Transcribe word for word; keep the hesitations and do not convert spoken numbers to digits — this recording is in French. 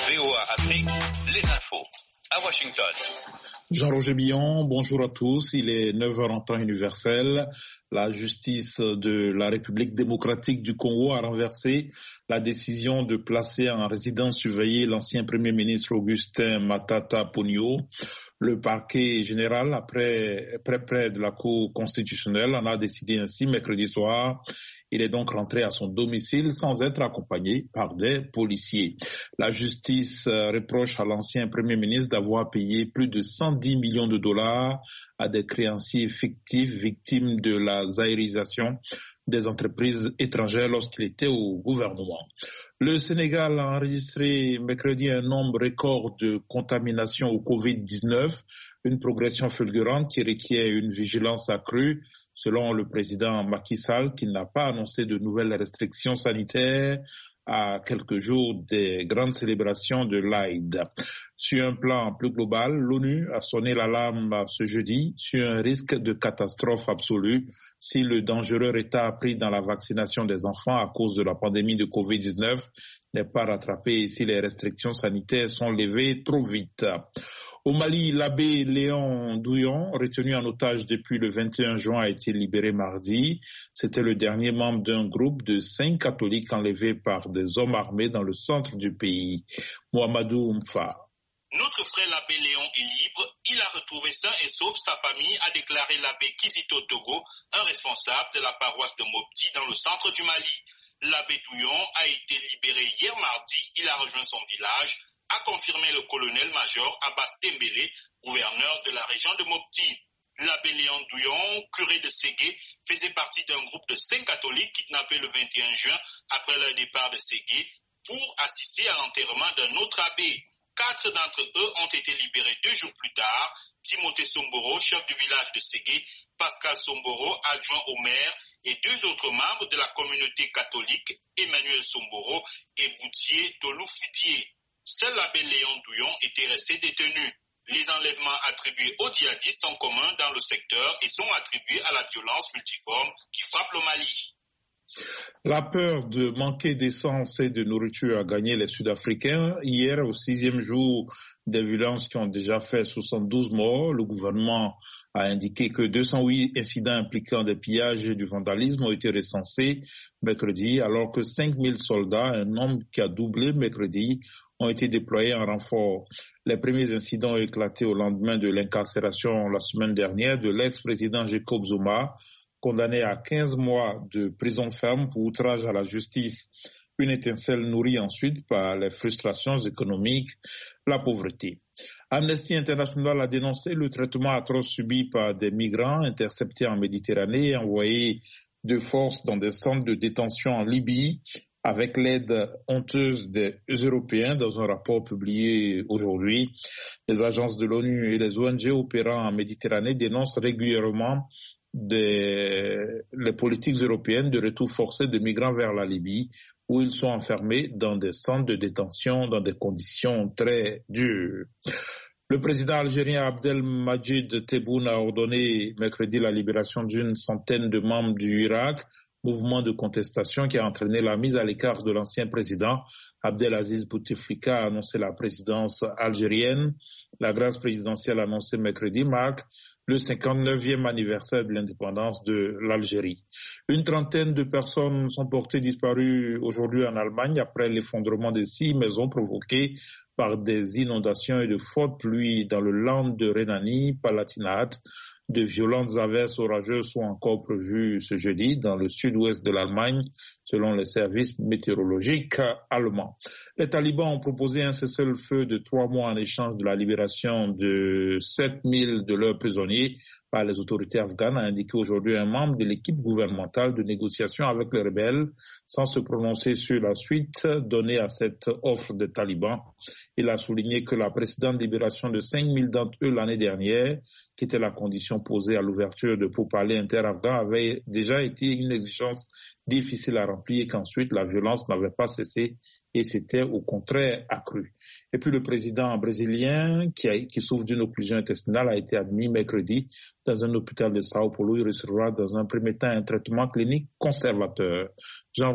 V O A Afrique, les infos. À Washington. Jean-Roger Billon, bonjour à tous. Il est neuf heures en temps universel. La justice de la République démocratique du Congo a renversé la décision de placer en résidence surveillée l'ancien Premier ministre Augustin Matata Ponyo. Le parquet général, après, près, près de la Cour constitutionnelle, en a décidé ainsi mercredi soir. Il est donc rentré à son domicile sans être accompagné par des policiers. La justice reproche à l'ancien Premier ministre d'avoir payé plus de cent dix millions de dollars à des créanciers fictifs victimes de la zaïrisation des entreprises étrangères lorsqu'il était au gouvernement. Le Sénégal a enregistré mercredi un nombre record de contaminations au covid dix-neuf, une progression fulgurante qui requiert une vigilance accrue, selon le président Macky Sall, qui n'a pas annoncé de nouvelles restrictions sanitaires à quelques jours des grandes célébrations de l'Aïd. Sur un plan plus global, l'ONU a sonné l'alarme ce jeudi sur un risque de catastrophe absolue si le dangereux retard pris dans la vaccination des enfants à cause de la pandémie de covid dix-neuf n'est pas rattrapé et si les restrictions sanitaires sont levées trop vite. Au Mali, l'abbé Léon Douillon, retenu en otage depuis le vingt et un juin, a été libéré mardi. C'était le dernier membre d'un groupe de cinq catholiques enlevés par des hommes armés dans le centre du pays. Mohamedou Mfa. Notre frère l'abbé Léon est libre. Il a retrouvé sain et sauf sa famille, a déclaré l'abbé Kizito Togo, un responsable de la paroisse de Mopti dans le centre du Mali. L'abbé Douillon a été libéré hier mardi. Il a rejoint son village, a confirmé le colonel-major Abbas Dembélé, gouverneur de la région de Mopti. L'abbé Léon Douillon, curé de Ségué, faisait partie d'un groupe de cinq catholiques kidnappés le vingt et un juin après leur départ de Ségué pour assister à l'enterrement d'un autre abbé. Quatre d'entre eux ont été libérés deux jours plus tard. Timothée Somboro, chef du village de Ségué, Pascal Somboro, adjoint au maire, et deux autres membres de la communauté catholique, Emmanuel Somboro et Boutier Tolou-Fidier. Seul l'abbé Léon Douillon était resté détenu. Les enlèvements attribués aux djihadistes sont communs dans le secteur et sont attribués à la violence multiforme qui frappe le Mali. La peur de manquer d'essence et de nourriture a gagné les Sud-Africains. Hier, au sixième jour des violences qui ont déjà fait soixante-douze morts, le gouvernement a indiqué que deux cent huit incidents impliquant des pillages et du vandalisme ont été recensés mercredi, alors que cinq mille soldats, un nombre qui a doublé mercredi, ont été déployés en renfort. Les premiers incidents ont éclaté au lendemain de l'incarcération la semaine dernière de l'ex-président Jacob Zuma, condamné à quinze mois de prison ferme pour outrage à la justice. Une étincelle nourrie ensuite par les frustrations économiques, la pauvreté. Amnesty International a dénoncé le traitement atroce subi par des migrants interceptés en Méditerranée et envoyés de force dans des centres de détention en Libye, avec l'aide honteuse des Européens dans un rapport publié aujourd'hui. Les agences de l'ONU et les O N G opérant en Méditerranée dénoncent régulièrement des, les politiques européennes de retour forcé de migrants vers la Libye, où ils sont enfermés dans des centres de détention dans des conditions très dures. Le président algérien Abdelmadjid Tebboune a ordonné mercredi la libération d'une centaine de membres du Hirak, mouvement de contestation qui a entraîné la mise à l'écart de l'ancien président. Abdelaziz Bouteflika a annoncé la présidence algérienne. La grâce présidentielle annoncée mercredi marque le cinquante-neuvième anniversaire de l'indépendance de l'Algérie. Une trentaine de personnes sont portées disparues aujourd'hui en Allemagne après l'effondrement de six maisons provoquées par des inondations et de fortes pluies dans le land de Rhénanie-Palatinat. De violentes averses orageuses sont encore prévues ce jeudi dans le sud-ouest de l'Allemagne, selon les services météorologiques allemands. Les talibans ont proposé un cessez-le-feu de trois mois en échange de la libération de sept mille de leurs prisonniers par les autorités afghanes, a indiqué aujourd'hui un membre de l'équipe gouvernementale de négociation avec les rebelles, sans se prononcer sur la suite donnée à cette offre des talibans. Il a souligné que la précédente libération de cinq mille d'entre eux l'année dernière, qui était la condition posée à l'ouverture de pourparlers inter-afghans, avait déjà été une exigence difficile à remplir et qu'ensuite la violence n'avait pas cessé et c'était au contraire accru. Et puis le président brésilien qui, a, qui souffre d'une occlusion intestinale a été admis mercredi dans un hôpital de Sao Paulo. Il recevra dans un premier temps un traitement clinique conservateur. Jean